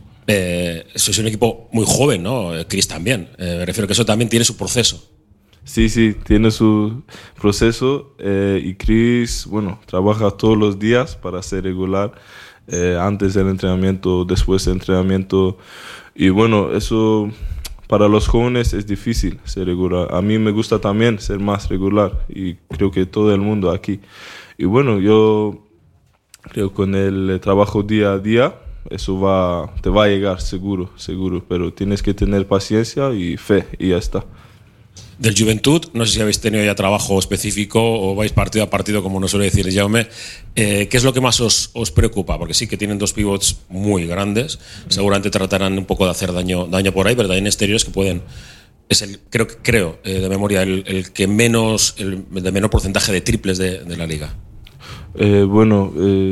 Eh, sois un equipo muy joven, ¿no? Chris también. Eh, me refiero que eso también tiene su proceso. Sí, sí, tiene su proceso eh, y Chris, bueno, trabaja todos los días para ser regular, eh, antes del entrenamiento, después del entrenamiento, y bueno, eso para los jóvenes es difícil ser regular. A mí me gusta también ser más regular, y creo que todo el mundo aquí. Y bueno, yo creo que con el trabajo día a día, eso va, te va a llegar seguro, seguro, pero tienes que tener paciencia y fe, y ya está. Del Juventud, no sé si habéis tenido ya trabajo específico o vais partido a partido, como nos suele decir Jaume. Eh, ¿Qué es lo que más os, os preocupa? Porque sí que tienen dos pivots muy grandes, seguramente tratarán un poco de hacer daño, daño por ahí, pero también exteriores que pueden... Es el, creo, creo eh, de memoria, el, el que menos, el de menor porcentaje de triples de, de la liga. Eh, bueno, eh,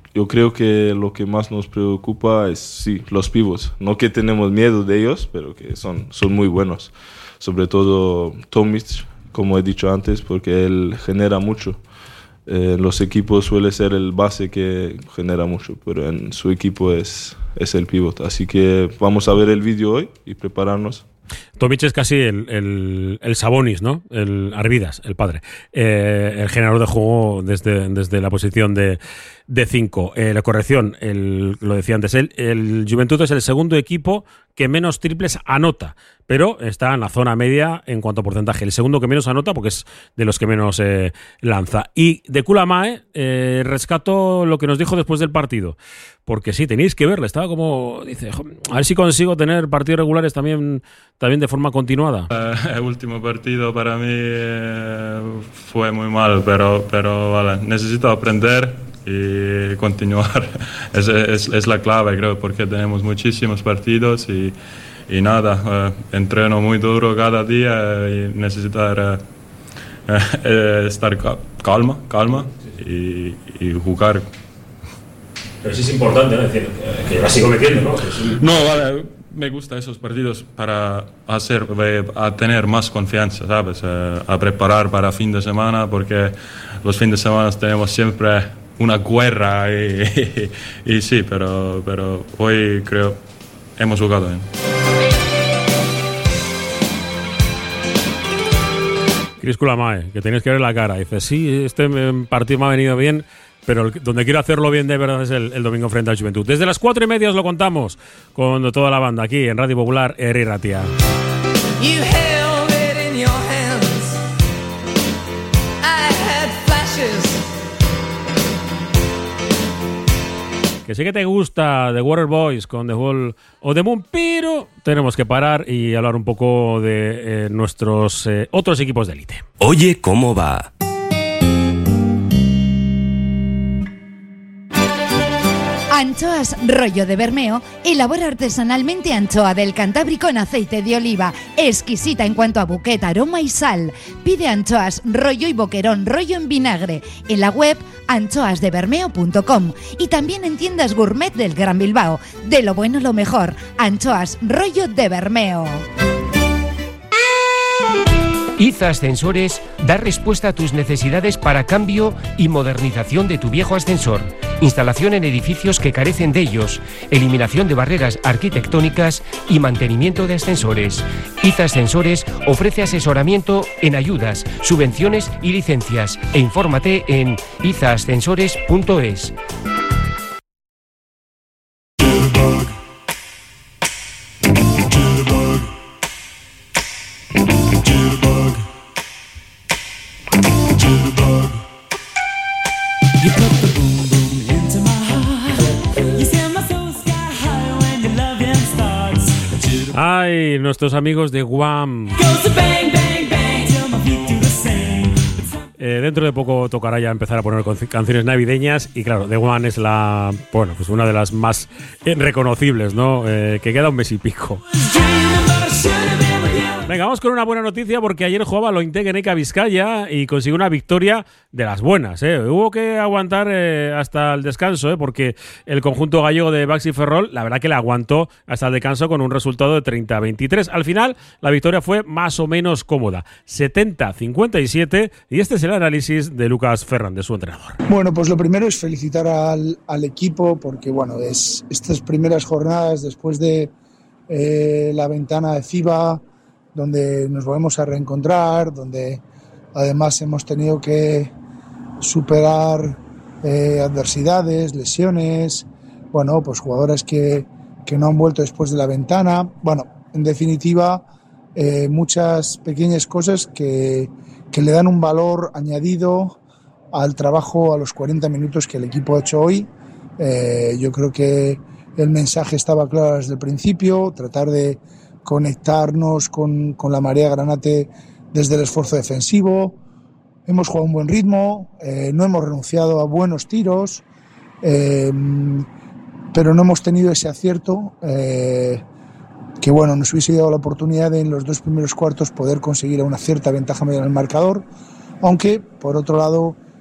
yo creo que lo que más nos preocupa es, sí, los pivots. No que tenemos miedo de ellos, pero que son, son muy buenos. Sobre todo Tomic, como he dicho antes, porque él genera mucho. En eh, los equipos suele ser el base que genera mucho, pero en su equipo es, es el pivot. Así que vamos a ver el vídeo hoy y prepararnos. Tomic es casi el, el, el Sabonis, ¿no? El Arvidas, el padre. Eh, el generador de juego desde, desde la posición de de cinco. Eh, la corrección, el, lo decía antes él, el Juventud es el segundo equipo que menos triples anota, pero está en la zona media en cuanto a porcentaje. El segundo que menos anota porque es de los que menos eh, lanza. Y de Kula Mae, eh, rescato lo que nos dijo después del partido, porque sí, tenéis que verle, estaba como, dice, a ver si consigo tener partidos regulares también, también de forma continuada. Uh, el último partido para mí eh, fue muy mal, pero, pero vale, necesito aprender y continuar. es, es, es la clave, creo, porque tenemos muchísimos partidos y, y nada, uh, entreno muy duro cada día y necesitar uh, uh, estar calma, calma y, y jugar. Pero sí es importante, ¿no? Es decir, que yo la sigo metiendo, ¿no? Sí. No, vale, me gustan esos partidos para hacer, a tener más confianza, ¿sabes? Uh, a preparar para fin de semana, porque los fines de semana tenemos siempre una guerra y, y, y sí, pero, pero hoy creo hemos jugado bien. Chris Kula Mae, que tenéis que ver la cara. Dice, sí, este partido me ha venido bien, pero el, donde quiero hacerlo bien de verdad es el, el domingo frente al Juventud. Desde las cuatro y media os lo contamos con toda la banda aquí en Radio Popular, Herri Ratia. Que sé que te gusta The Water Boys con The Wall o The Moon, pero tenemos que parar y hablar un poco de eh, nuestros eh, otros equipos de élite. Oye, ¿cómo va? Anchoas Rollo de Bermeo elabora artesanalmente anchoa del Cantábrico en aceite de oliva, exquisita en cuanto a buquet, aroma y sal. Pide anchoas Rollo y boquerón Rollo en vinagre en la web anchoas de bermeo punto com y también en tiendas gourmet del Gran Bilbao. De lo bueno lo mejor, Anchoas Rollo de Bermeo. I Z A Ascensores da respuesta a tus necesidades para cambio y modernización de tu viejo ascensor, instalación en edificios que carecen de ellos, eliminación de barreras arquitectónicas y mantenimiento de ascensores. I Z A Ascensores ofrece asesoramiento en ayudas, subvenciones y licencias e infórmate en i z a ascensores punto es. Ay, nuestros amigos de Guam. Eh, dentro de poco tocará ya empezar a poner canciones navideñas y claro, The One es la, bueno, pues una de las más eh, reconocibles, ¿no? Eh, que queda un mes y pico. Venga, vamos con una buena noticia porque ayer jugaba Lointec en Eka Vizcaya y consiguió una victoria de las buenas, ¿eh? Hubo que aguantar eh, hasta el descanso, ¿eh? Porque el conjunto gallego de Baxi Ferrol, la verdad que le aguantó hasta el descanso con un resultado de treinta a veintitrés. Al final, la victoria fue más o menos cómoda, setenta a cincuenta y siete, y este es el análisis de Lucas Fernández, su entrenador. Bueno, pues lo primero es felicitar al, al equipo porque, bueno, es estas primeras jornadas después de eh, la ventana de FIBA, donde nos volvemos a reencontrar, donde además hemos tenido que superar eh, adversidades, lesiones, bueno, pues jugadores que, que no han vuelto después de la ventana. Bueno, en definitiva, eh, muchas pequeñas cosas que, que le dan un valor añadido al trabajo, a los cuarenta minutos que el equipo ha hecho hoy. Eh, yo creo que el mensaje estaba claro desde el principio, tratar de conectarnos con, con la marea granate desde el esfuerzo defensivo. Hemos jugado un buen ritmo, eh, no hemos renunciado a buenos tiros, eh, pero no hemos tenido ese acierto eh, que bueno, nos hubiese dado la oportunidad de en los dos primeros cuartos poder conseguir una cierta ventaja media en el marcador, aunque por otro lado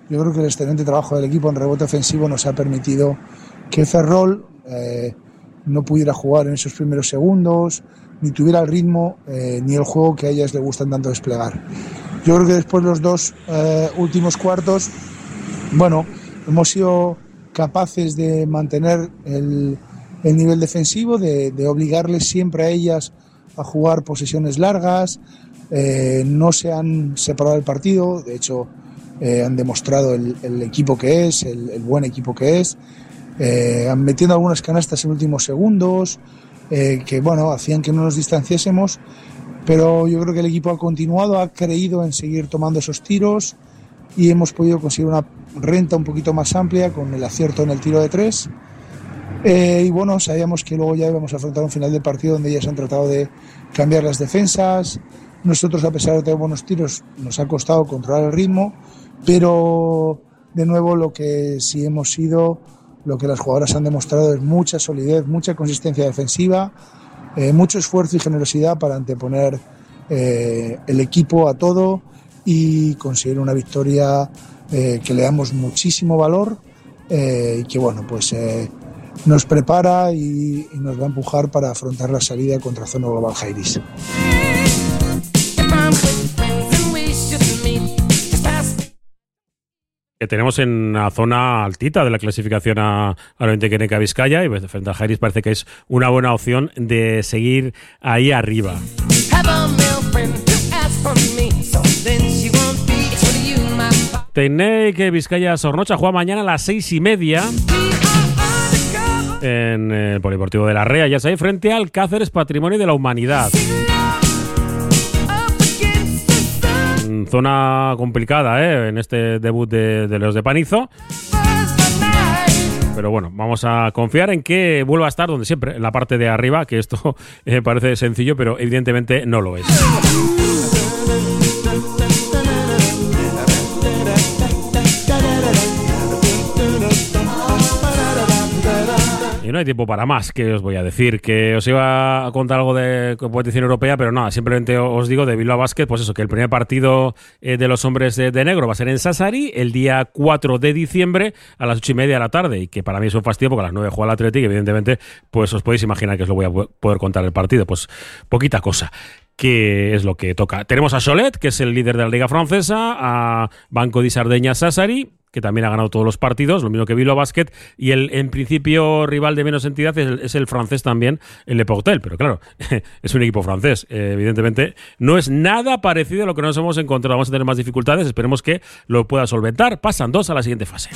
yo creo que el excelente trabajo del equipo en rebote ofensivo nos ha permitido que Ferrol eh, no pudiera jugar en esos primeros segundos, ni tuviera el ritmo, eh, ni el juego que a ellas les gustan tanto desplegar. Yo creo que después de los dos eh, últimos cuartos, bueno, hemos sido capaces de mantener el, el nivel defensivo, de, de obligarles siempre a ellas a jugar posesiones largas, eh, no se han separado del partido, de hecho eh, han demostrado el, el equipo que es, el, el buen equipo que es, eh, han metiendo algunas canastas en últimos segundos, eh, que bueno, hacían que no nos distanciásemos, pero yo creo que el equipo ha continuado, ha creído en seguir tomando esos tiros y hemos podido conseguir una renta un poquito más amplia con el acierto en el tiro de tres. Eh, y bueno, sabíamos que luego ya íbamos a afrontar un final de partido donde ellas han tratado de cambiar las defensas. Nosotros, a pesar de tener buenos tiros, nos ha costado controlar el ritmo, pero de nuevo lo que sí hemos sido, lo que las jugadoras han demostrado es mucha solidez, mucha consistencia defensiva, eh, mucho esfuerzo y generosidad para anteponer eh, el equipo a todo y conseguir una victoria eh, que le damos muchísimo valor eh, y que bueno, pues eh, nos prepara y, y nos va a empujar para afrontar la salida contra Zona Global Jairis. Que tenemos en la zona altita de la clasificación a, a la veinte Keneca Vizcaya y frente a Jairis parece que es una buena opción de seguir ahí arriba. Tecnec Vizcaya Zornocha juega mañana a las seis y media en el Polideportivo de la Rea, ya sabéis, frente al Cáceres Patrimonio de la Humanidad. Zona complicada, ¿eh? En este debut de, de los de Panizo. Pero bueno, vamos a confiar en que vuelva a estar donde siempre, en la parte de arriba, que esto eh, parece sencillo, pero evidentemente no lo es. Y no hay tiempo para más, que os voy a decir, que os iba a contar algo de competición europea, pero nada, simplemente os digo de Bilbao Basket, pues eso, que el primer partido eh, de los hombres de, de negro va a ser en Sassari el día cuatro de diciembre a las ocho y media de la tarde, y que para mí es un fastidio porque a las nueve juega el Athletic, evidentemente, pues os podéis imaginar que os lo voy a poder contar el partido, pues poquita cosa. Que es lo que toca. Tenemos a Cholet, que es el líder de la Liga Francesa, a Banco de Sardeña Sassari, que también ha ganado todos los partidos, lo mismo que Bilbao Basket, y el en principio rival de menos entidad es el, es el francés también, el Le Portel, pero claro, es un equipo francés, eh, evidentemente no es nada parecido a lo que nos hemos encontrado, vamos a tener más dificultades, esperemos que lo pueda solventar. Pasan dos a la siguiente fase.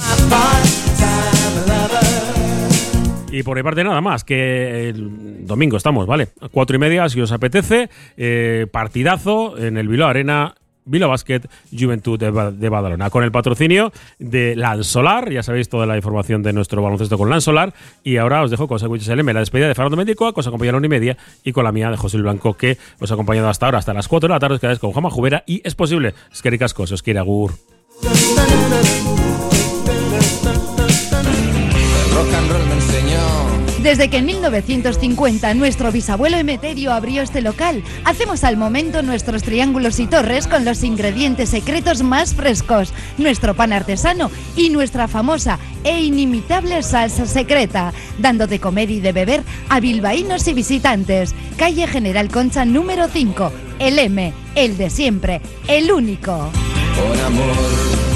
Y por mi parte nada más, que el domingo estamos, ¿vale? A cuatro y media, si os apetece, eh, partidazo en el Bilbao Arena, Bilbao Basket, Juventud de, ba- de Badalona, con el patrocinio de Lansolar, ya sabéis toda la información de nuestro baloncesto con Lansolar, y ahora os dejo con Sándwiches L M, la despedida de Fernando Mendicoa, que os acompaña a la una y media, y con la mía de José Luis Blanco, que os ha acompañado hasta ahora, hasta las cuatro de la tarde, que es con Jama Jubera, y es posible, es que ricasco, se os quiere agur. Rock and roll me enseñó. Desde que en mil novecientos cincuenta nuestro bisabuelo Emeterio abrió este local, hacemos al momento nuestros triángulos y torres con los ingredientes secretos más frescos, nuestro pan artesano y nuestra famosa e inimitable salsa secreta, dando de comer y de beber a bilbaínos y visitantes. Calle General Concha número cinco, el M, el de siempre, el único. Por amor.